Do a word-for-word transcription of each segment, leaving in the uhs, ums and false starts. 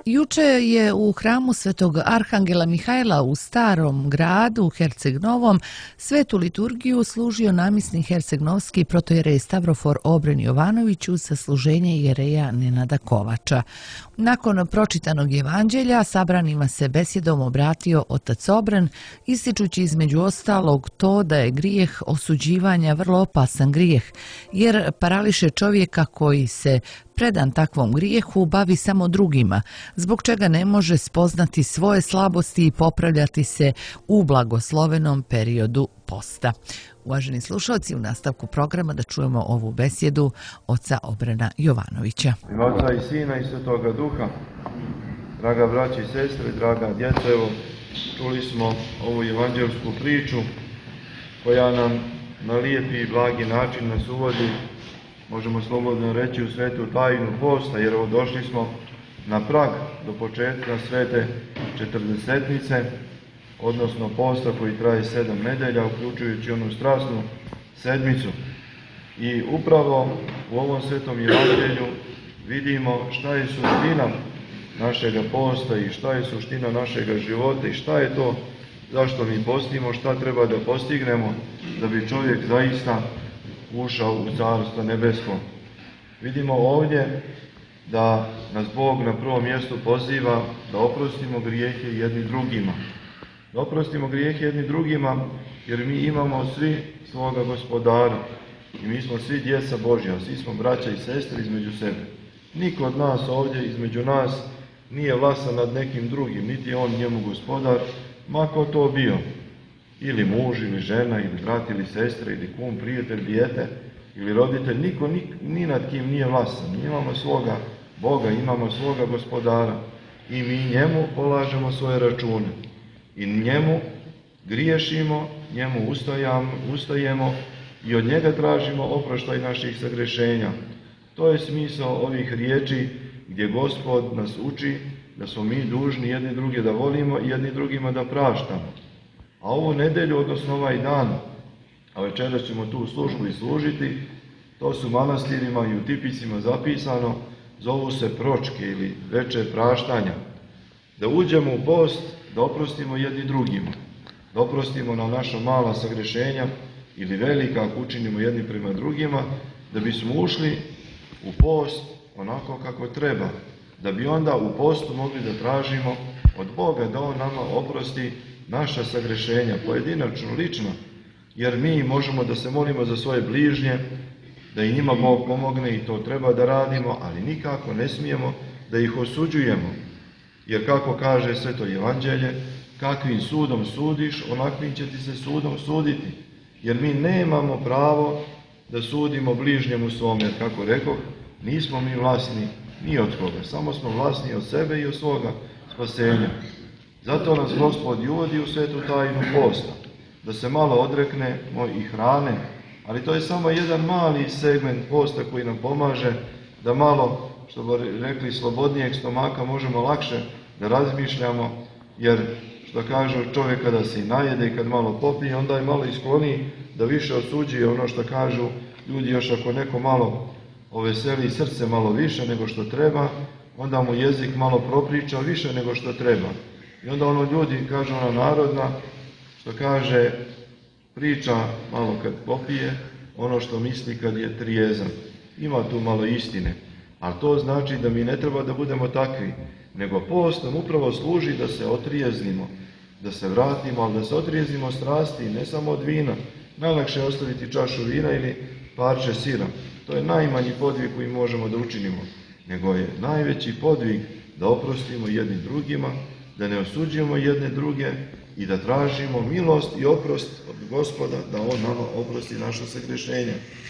Juče je u hramu Svetog Arhangela Mihajla u Starom gradu Herceg-Novom svetu liturgiju služio namisnik herceg-novski protojerej Stavrofor Obren Jovanović uz sasluženje jereja Nenada Kovača. Nakon pročitanog evanđelja sabranima se besjedom obratio otac Obren, ističući između ostalog to da je grijeh osuđivanja vrlo opasan grijeh, jer parališe čovjeka koji se predan takvom grijehu bavi samo drugima, zbog čega ne može spoznati svoje slabosti i popravljati se u blagoslovenom periodu posta. Uvaženi slušalci, u nastavku programa da čujemo ovu besjedu oca Obrena Jovanovića. Ime Oca i Sina i Svetoga Duha, draga braći i sestre, draga djeca, evo čuli smo ovu evanđelsku priču koja nam na lijepi i blagi način nas uvodi, možemo slobodno reći, u svetu tajnu posta, jer evo došli smo na prag do početka svete četrdesetnice, odnosno posta koji traje sedam nedelja, uključujući onu strasnu sedmicu. I upravo u ovom svetom evanđelju vidimo šta je suština našega posta i šta je suština našega života i šta je to zašto mi postimo, šta treba da postignemo da bi čovjek zaista ušao u Carstvo nebesko. Vidimo ovdje da nas Bog na prvom mjestu poziva da oprostimo grijehe jedni drugima. Da oprostimo grijehe jedni drugima, jer mi imamo svi svoga Gospodara i mi smo svi djeca Božja, svi smo braća i sestre između sebe. Niko od nas ovdje između nas nije vlasan nad nekim drugim, niti je on njemu gospodar, mako to bio. Ili muž, ili žena, ili brat, ili sestra, ili kum, prijatelj, dijete, ili roditelj, niko ni, ni nad kim nije vlasan. Mi imamo svoga Boga, imamo svoga Gospodara i mi njemu polažemo svoje račune. I njemu griješimo, njemu ustajamo, ustajemo i od njega tražimo oproštaj naših sagrešenja. To je smisao ovih riječi gdje Gospod nas uči da smo mi dužni jedni druge da volimo i jedni drugima da praštamo. A ovu nedelju, odnosno ovaj dan, a večeras ćemo tu službu i služiti, to su manastirima i u tipicima zapisano, zovu se pročke ili veče praštanja. Da uđemo u post, da oprostimo jedni drugima, da oprostimo na naša mala sagrešenja ili velika ako učinimo jedni prema drugima, da bismo ušli u post onako kako treba, da bi onda u postu mogli da tražimo od Boga da On nama oprosti naša sagrešenja, pojedinačno, lično, jer mi možemo da se molimo za svoje bližnje, da i njima Bog pomogne i to treba da radimo, ali nikako ne smijemo da ih osuđujemo. Jer kako kaže Sveto Evanđelje, kakvim sudom sudiš, onakvim će ti se sudom suditi. Jer mi nemamo pravo da sudimo bližnjemu svome, jer kako rekoh, nismo mi vlasni ni od koga, samo smo vlasni od sebe i od svoga spasenja. Zato nas Gospod i uvodi u svetu tajnu posta, da se malo odreknemo i hrane, ali to je samo jedan mali segment posta koji nam pomaže da malo, što bi rekli, slobodnijeg stomaka možemo lakše da razmišljamo, jer što kažu čovjek kada se i najede i kad malo popije, onda je malo iskloni da više osuđuje ono što kažu ljudi, još ako neko malo oveseli srce malo više nego što treba, onda mu jezik malo propriča više nego što treba. I onda ono ljudi, kažu ona narodna, što kaže, priča malo kad popije, ono što misli kad je trijezan. Ima tu malo istine, ali to znači da mi ne treba da budemo takvi, nego post nam upravo služi da se otrijeznimo, da se vratimo, ali da se otrijeznimo strasti, ne samo od vina. Najlakše je ostaviti čašu vina ili parče sira. To je najmanji podvig koji možemo da učinimo, nego je najveći podvig da oprostimo jednim drugima, da ne osuđujemo jedne druge i da tražimo milost i oprost od Gospoda, da On nama oprosti naša sagrešenja.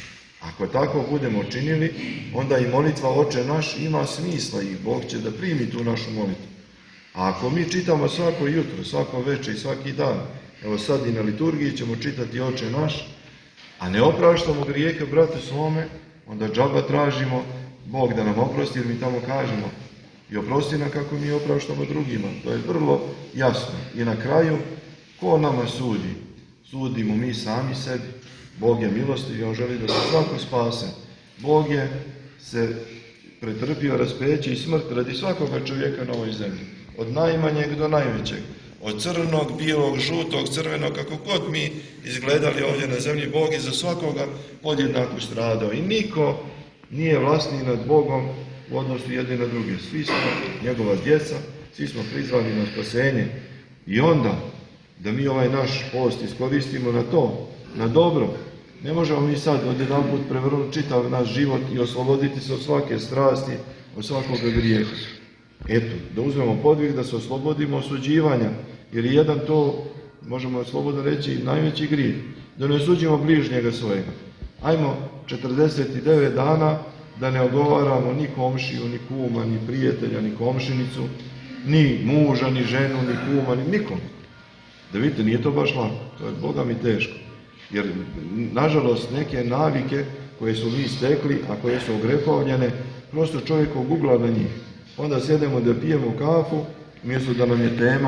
Ako tako budemo činili, onda i molitva Oče naš ima smisla i Bog će da primi tu našu molitvu. A ako mi čitamo svako jutro, svako večer i svaki dan, evo sad i na liturgiji ćemo čitati Oče naš, a ne opraštamo grijehe bratu svome, onda džaba tražimo Bog da nam oprosti, jer mi tamo kažemo i oprosti nam kako mi opraštamo drugima. To je vrlo jasno. I na kraju, ko nama sudi? Sudimo mi sami sebi. Bog je milostiv i On želi da se svako spase. Bog je se pretrpio raspeće i smrt radi svakoga čovjeka na ovoj zemlji. Od najmanjeg do najvećeg. Od crnog, bijelog, žutog, crvenog, kako god mi izgledali ovdje na zemlji, Bog je za svakoga podjednako stradao. I niko nije vlasni nad Bogom u odnosu jedni na druge. Svi smo njegova djeca, svi smo prizvani na spasenje. I onda, da mi ovaj naš post iskoristimo na to, na dobro, ne možemo mi sad odjedanput prevrnuti čitav naš život i osloboditi se od svake strasti, od svakoga grijeha. Eto, da uzmemo podvig, da se oslobodimo osuđivanja, jer je jedan to, možemo slobodno reći, najveći grijeh, da ne osuđimo bližnjega svojega. Ajmo četrdeset devet dana da ne ogovaramo ni komšiju, ni kuma, ni prijatelja, ni komšinicu, ni muža, ni ženu, ni kuma, ni nikom. Da vidite, nije to baš lako, to je Boga mi teško. Jer, nažalost, neke navike koje su mi stekli, a koje su ogrehovljene, prosto čovjek ogugla na njih. Onda sjedemo da pijemo kafu, umjesto da nam je tema,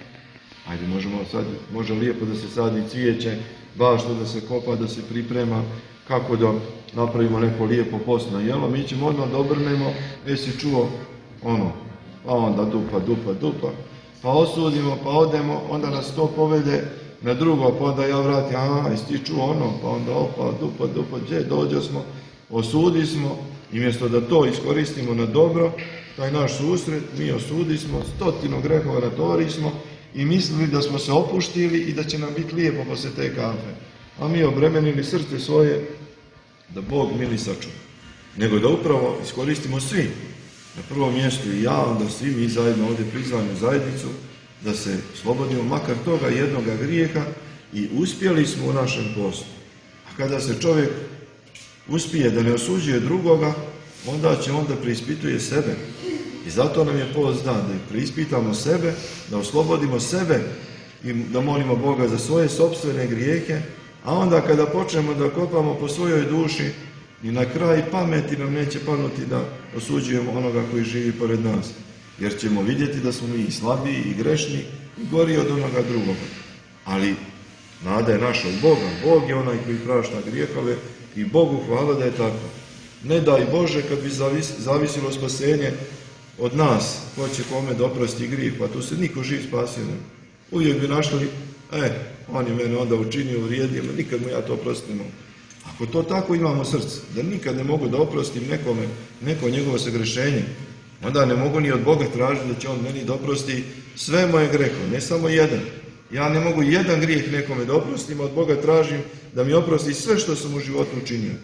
ajde, možemo sad, može lijepo da se sadi cvijeće, bašta da se kopa, da se priprema, kako da napravimo neko lijepo postno jelo, mi ćemo odmah da obrnemo, e si čuo, ono, pa onda dupa, dupa, dupa, pa osudimo, pa odemo, onda nas to povede na drugo, pa onda ja vratim, a, jesi ti čuo ono, pa onda opa, dupa, dupa, gdje dođe smo, osudi smo, i mjesto da to iskoristimo na dobro, taj naš susret, mi osudi smo, stotinu grehova natori smo i mislili da smo se opuštili i da će nam biti lijepo posle te kafe. A mi obremenili srce svoje da Bog mili sačuva. Nego da upravo iskoristimo svi, na prvom mjestu i ja, onda svi mi zajedno ovdje prizvani u zajednicu, da se slobodimo makar toga jednoga grijeha i uspjeli smo u našem postu. A kada se čovjek uspije da ne osuđuje drugoga, onda će onda preispituje sebe. I zato nam je post dan, da preispitamo sebe, da oslobodimo sebe i da molimo Boga za svoje sopstvene grijehe, a onda kada počnemo da kopamo po svojoj duši, i na kraj pameti nam neće panuti da osuđujemo onoga koji živi pored nas. Jer ćemo vidjeti da smo mi i slabiji, i grešni, i gori od onoga drugoga. Ali nada je naša od Boga. Bog je onaj koji prašta grijehove i Bogu hvala da je tako. Ne daj Bože kad bi zavis, zavisilo spasenje od nas, ko će kome da oprosti grijeh, pa tu se niko živ spasio ne. Uvijek bi našli, e, on je mene onda učinio, uvrijedio, nikad mu ja to oprostiti ne mogu. Ako to tako imamo srce, da nikad ne mogu da oprostim nekome, neko njegovo sagrešenje, onda ne mogu ni od Boga tražiti da će on meni da oprosti sve moje grehe, ne samo jedan. Ja ne mogu jedan grijeh nekome da oprostim, a od Boga tražim da mi oprosti sve što sam u životu učinio.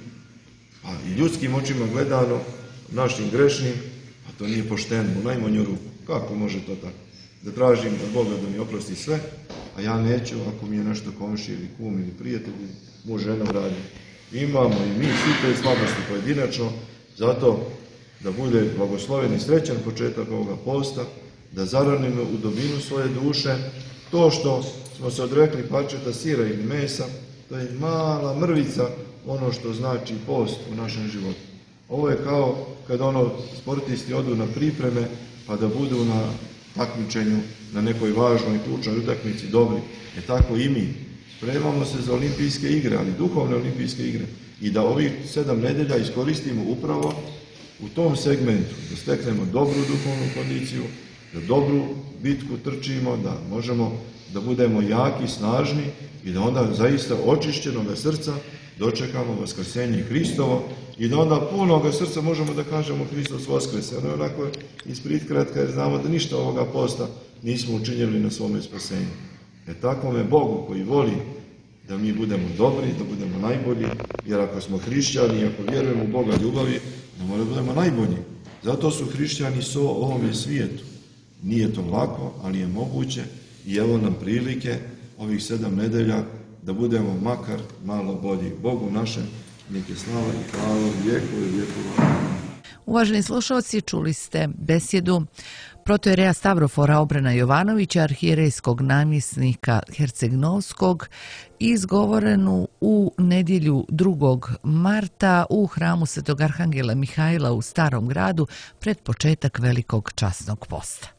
Pa i ljudskim očima gledano, našim grešnim, pa to nije pošteno, u najmanju ruku. Kako može to tako? Da tražim od Boga da mi oprosti sve, a ja neću ako mi je nešto komšije ili kum ili prijatelj ili muž, žena radi. Imamo i mi svi te slabosti pojedinačno, zato da bude blagosloven i srećan početak ovoga posta, da zaranimo u dubinu svoje duše to što smo se odrekli parčeta sira ili mesa, to je mala mrvica ono što znači post u našem životu. Ovo je kao kad ono sportisti odu na pripreme pa da budu na takmičenju na nekoj važnoj tučnoj utakmici dobri. E tako i mi. Spremamo se za olimpijske igre, ali duhovne olimpijske igre. I da ovih sedam nedelja iskoristimo upravo u tom segmentu, da steknemo dobru duhovnu kondiciju, da dobru bitku trčimo, da možemo da budemo jaki, snažni i da onda zaista očišćenoga srca dočekamo vaskrsenje Hristovo i da onda punoga srca možemo da kažemo Hristos vaskrese. Ono je onako isprit kratka jer znamo da ništa ovoga posta nismo učinjeli na svome spasenju. E takvome Bogu koji voli da mi budemo dobri, da budemo najbolji, jer ako smo hrišćani i ako vjerujemo u Boga ljubavi, da moramo da budemo najbolji. Zato su hrišćani so ovome svijetu. Nije to lako, ali je moguće i evo nam prilike ovih sedam nedelja da budemo makar malo bolji. Bogu našem neke slava i hvala vijekove vjekova. Uvaženi slušalci, čuli ste besjedu protojereja Stavrofora Obrena Jovanovića, arhijerejskog namjesnika Herceg-Novskog, izgovorenu u nedjelju drugog marta u hramu Svetog Arhangela Mihajla u Starom gradu pred početak Velikog časnog posta.